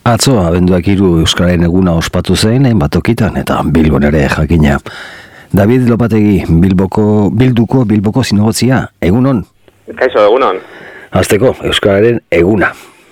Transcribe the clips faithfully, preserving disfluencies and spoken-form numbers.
Atzo, abenduak hiru Euskararen eguna ospatu zen, hainbat tokitan, eta Bilbon ere jakina. David Lopategi, Bilboko, Bilduko, Bilboko zinegotzia, egunon? Kaixo, egunon. Hasteko, Euskararen eguna.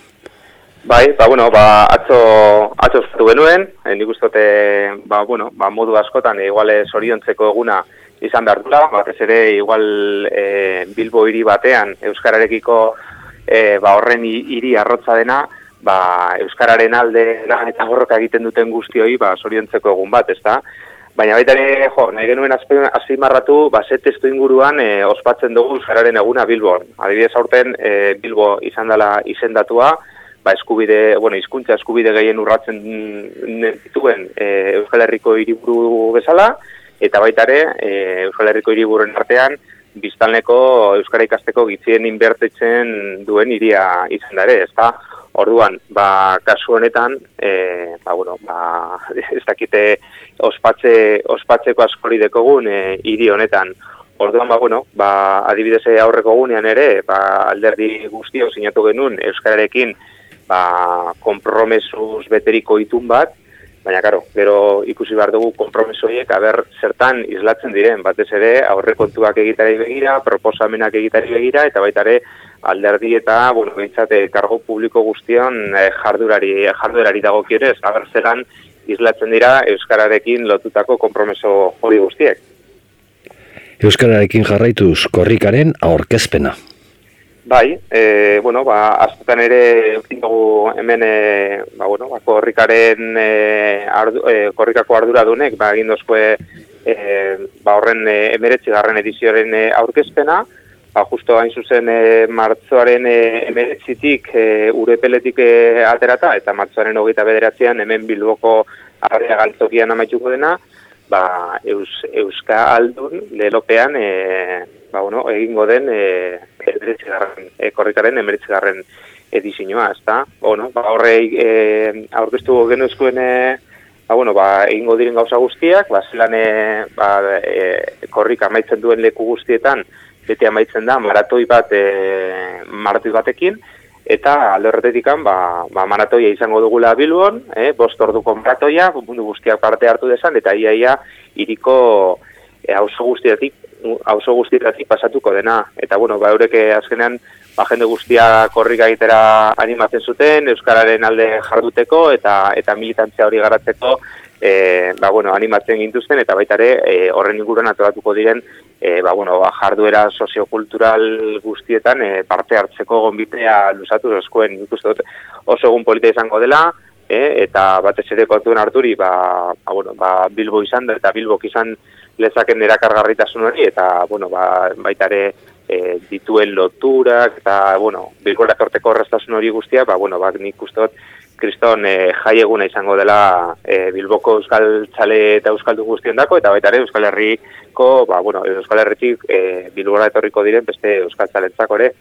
Bai, ba, bueno, ba, atzo, atzo ospatu genuen, e, nik ustote, ba, bueno, ba, modu askotan, e, igual zoriontzeko eguna izan behar dula, batez ere, igual e, Bilbo hiri batean, Euskararekiko, e, ba, horren hiri arrotza dena, ba, Euskararen alde lan eta gorroka egiten duten guztioi, ba, zoriontzeko egun bat, ezta? Baina baita ere, jo, nahi genuen azpimarratu, ba, ze testu inguruan e, ospatzen dugu Euskararen eguna Bilbon. Adibidez aurten, e, Bilbo izan dela izendatua, ba, eskubide, bueno, hizkuntza eskubide gehien urratzen dituen e, Euskal Herriko hiriburu bezala, eta baita ere, e, Euskal Herriko hiriburuen artean, biztanleko Euskara ikasteko gitzien inbertitzen duen hiria izan da ere, ezta? Orduan, ba, kasu honetan, e, ba, bueno, ba, ez dakite ospatze, ospatzeko askori dekogun e, hiri honetan. Orduan, ba, bueno, ba, adibidez aurreko gunean ere, ba, alderdi guztio sinatu genuen Euskararekin ba, konpromesuz beteriko itun bat, baina, karo, gero ikusi behar dugu konpromesoiek aber zertan islatzen diren, batez ere aurrekontuak egitari begira, proposamenak egitari begira, eta baita ere alderdi eta, bueno, behintzat, kargo publiko guztion eh, jardurari, jardurari dagokionez, aber zelan islatzen dira Euskararekin lotutako konpromeso hori guztiek. Euskararekin jarraituz korrikaren aurkezpena. Bai, e, bueno, ba, askotan ere eukin dugu hemen, e, ba, bueno, ba, korrikaren, e, ardu, e, korrikako arduradunek, ba, egin dozkue, e, ba, horren e, emeretzi garren edizioaren e, aurkezpena, ba, justo hain zuzen e, martzoaren e, emeretzitik e, urepeletik e, aterata, eta martzoaren hogeita bederatzean hemen Bilboko arrea galtzokian amaituko dena, ba, Eus, Euska Aldun lelopean, e, ba, bueno, egingo den e, emeretzigarren, e, korrikaren emeretzigarren edizioa, ezta? Bueno, ba, horrei e, aurkeztu genuzkoen, e, ba, bueno, ba, egingo diren gauza guztiak, ba, zelan e, ba, e, korrika amaitzen duen leku guztietan, bete amaitzen da maratoi bat, e, maratoi batekin, eta alde horretetikan, ba, ba, maratoia izango dugula Bilbon, e, bost orduko maratoia, mundu guztiak parte hartu desan, eta iaia iriko e, auzo guztietatik, auzo guztietatik pasatuko dena. Eta, bueno, ba, eureke azkenean, ba, jende guztia korrika egitera animatzen zuten, Euskararen alde jarduteko, eta eta militantzia hori garatzeko, e, ba, bueno, animatzen gintuzten, eta baita ere, e, horren inguruan atolatuko diren, e, ba, bueno, ba, jarduera soziokultural guztietan e, parte hartzeko gonbitea luzatu zozkoen, ikusten dut oso egun polita izango dela, e, eta batez ere kontuen harturi, ba, ba, bueno, ba, Bilbo izan da, eta Bilbok izan lezaken erakargarritasun hori, eta, bueno, ba, baita ere e, dituen loturak, eta, bueno, Bilborak horteko horreztasun hori guztia, ba, bueno, ba, nik ustot, kriston e, jai eguna izango dela e, Bilboko euskal txale eta euskaldu guztien dako, eta baita ere Euskal Herriko, ba, bueno, Euskal Herritik e, Bilbora etorriko diren beste euskal txalentzako ere.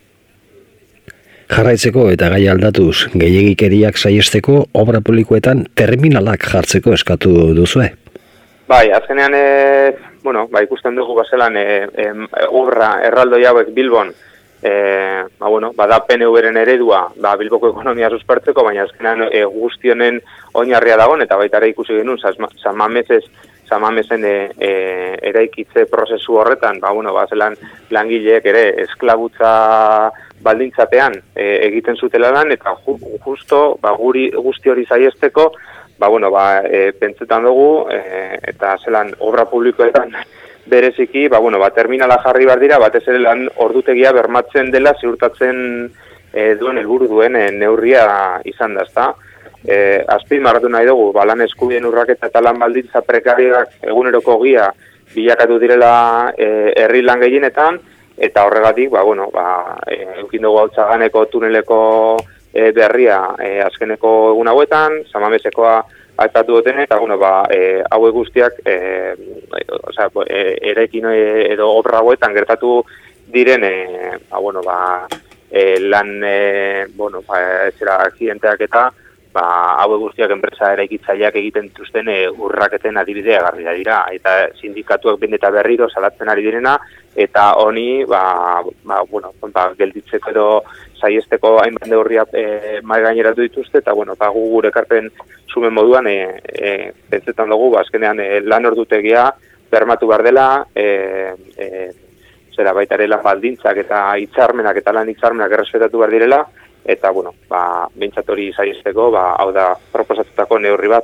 Jarraitzeko eta gai aldatuz, gehiegikeriak saiesteko obra publikoetan terminalak jartzeko eskatu duzue? Bai, azkenean, e, bueno, ba, ikusten dugu bazelan e, e, obra erraldoi hauek Bilbon, e, ba, bueno, ba, da P N V-ren eredua, ba, Bilboko ekonomia suspertzeko, baina azkenean e, guztionen oinarria dagoen, eta baita ere ikusi genuen, San Mamesez, San Mamesen e, e, eraikitze prozesu horretan, ba, bueno, ba, zelan langileek ere esklabutza baldintzapean e, egiten zutela lan, eta ju, justo ba, guri guzti hori saiesteko, ba, bueno, ba, e, pentsetan dugu, e, eta zelan obra publikoetan bereziki, ba, bueno, ba, terminala jarri behar dira, batez ere lan ordutegia bermatzen dela ziurtatzen e, duen helburu duen e, neurria izan da, ezta? E, azpimarratu nahi dugu, ba, lan eskubideen urraketa eta lan baldintza prekarioak eguneroko gia bilakatu direla e, herri lan gehienetan, eta horregatik, ba, bueno, ba, e, eukin dugu Altzaganeko tuneleko e, berria e, azkeneko egun hauetan, San Mamesekoa aipatu duten, eta, bueno, ba, e, hauek guztiak, e, e, osea, e, erekin edo obra hauetan gertatu diren, e, ba, bueno, ba, e, lan, e, bueno, ba, ezera, accidenteak eta, ba, hau guztiak enpresa eraikitzaileak egiten dituzten e, urraketen adibidea garria dira, eta sindikatuak behin eta berriro salatzen ari direna, eta honi, ba, ba, bueno, ba, gelditzeko edo saiesteko hainbat neurria e, mai gaineratu dituzte, eta bueno, ba, gu gure ekarpen sumen moduan, e, e, pentsetan dugu, ba, azkenean e, lan ordutegia bermatu behar dela, e, e, zera baita ere lan baldintzak eta hitzarmenak eta lan hitzarmenak errespetatu behar direla, eta, bueno, ba, behintzat hori saiesteko, ba, hau da proposatutako neurri bat.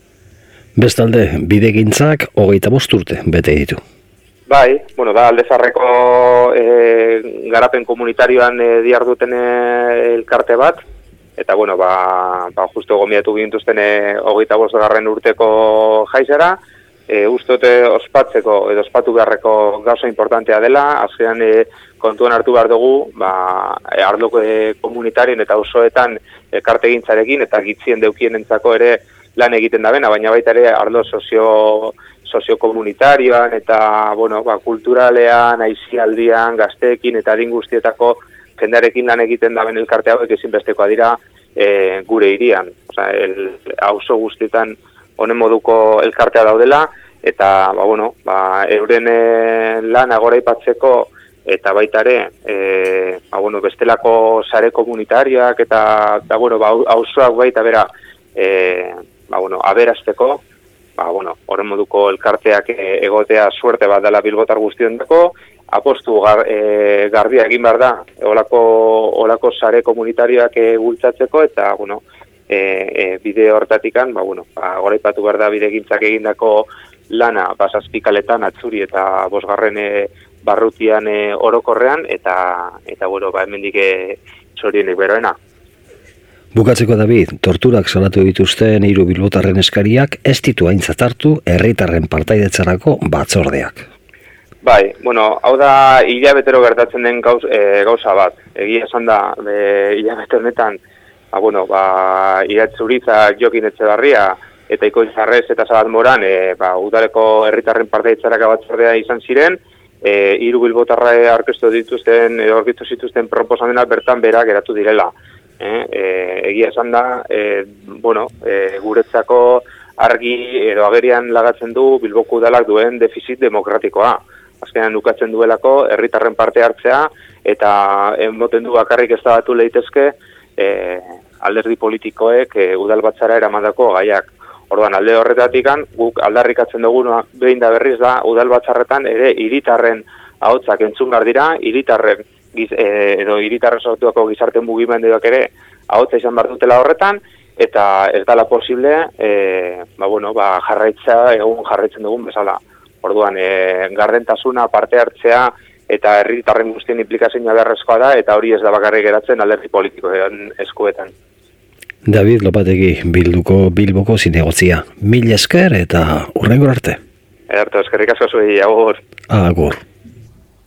Bestalde, bidegintzak hogeita bost urte bete ditu. Bai, bueno, da Aldezarreko e, garapen komunitarioan e, diarduten e, elkarte bat, eta, bueno, ba, ba justo gomiatu gintuzten e, hogeita bost garren urteko jaizera, e, ustote ospatzeko edo ospatu beharreko gauza importantea dela, azkenean e, kontuan hartu behar dugu, ba, e, arloko e, komunitarien eta osoetan elkarte gintzarekin eta gitzien deukien entzako ere lan egiten da bena, baina baita ere arlo sozio soziokomunitarioan eta, bueno, ba, kulturalean, aizialdian, gazteekin eta adin guztietako jendarekin lan egiten da ben elkarte hauek ezinbestekoa dira e, gure hirian. Osea, el auzo guztietan honen moduko elkartea daudela, eta, ba, bueno, ba, euren e, lan agoraipatzeko eta baita ere, e, ba, bueno, bestelako sare komunitarioak eta, eta bueno, ba, auzoak baita bera, e, ba, bueno, aberasteko, ba, bueno, horren moduko elkarteak egotea suerte bat dela bilbotar guztiondako, apostu gar, e, garbia egin behar da, olako, olako sare komunitarioak e, bultzatzeko, eta, bueno, e, e, bide hortatikan, ba, bueno, ba, goraipatu behar da bide gintzak egindako lana, basazpikaletan, atzuri eta bosgarren e, barrutian e, orokorrean, eta, eta bueno, ba, hemendik e, txorienik beroena. Bukatzeko, David, torturak salatu dituzten hiru bilbotarren eskariak ez ditu aintzat hartu herritarren partaidetzarako batzordeak. Bai, bueno, hau da hilabetero gertatzen den gauz, e, gauza bat. Egia esan da, e, hilabete honetan, ba, bueno, ba, Iratzuritzak, Jokin Etxebarria eta Ikoitz-Arrez eta Zabat Moran, e, ba, udaleko herritarren partaidetzarako batzordea izan ziren, e, hiru bilbotarra aurkeztu dituzten, e, aurkeztu zituzten proposamenak bertan bera geratu direla. Eh, eh, egia esan da, eh, bueno, eh, guretzako argi edo agerian lagatzen du Bilboko udalak duen defizit demokratikoa. Azkenean ukatzen duelako herritarren parte hartzea eta emoten du bakarrik ez da batu leitezke eh, alderdi politikoek eh, udal batzara eramandako gaiak. Orduan, alde horretatikan, guk aldarrikatzen duguna behin da berriz da, udal batzarretan ere hiritarren ahotsak entzun behar dira, hiritarren Giz, e, edo hiritarren sortuako gizarte mugimenduak ere ahotsa izan behar dutela horretan, eta ez dela posible e, ba, bueno, ba, jarraitza egun jarraitzen dugun bezala. Orduan, e, gardentasuna, parte hartzea eta herritarren guztien implikazioa beharrezkoa da, eta hori ez da bakarrik geratzen alderdi politikoen eskuetan. David Lopategi, Bilduko Bilboko zinegotzia. Mil esker eta hurrengor arte. Ederto, eskerrik asko zuei, agur. Agur.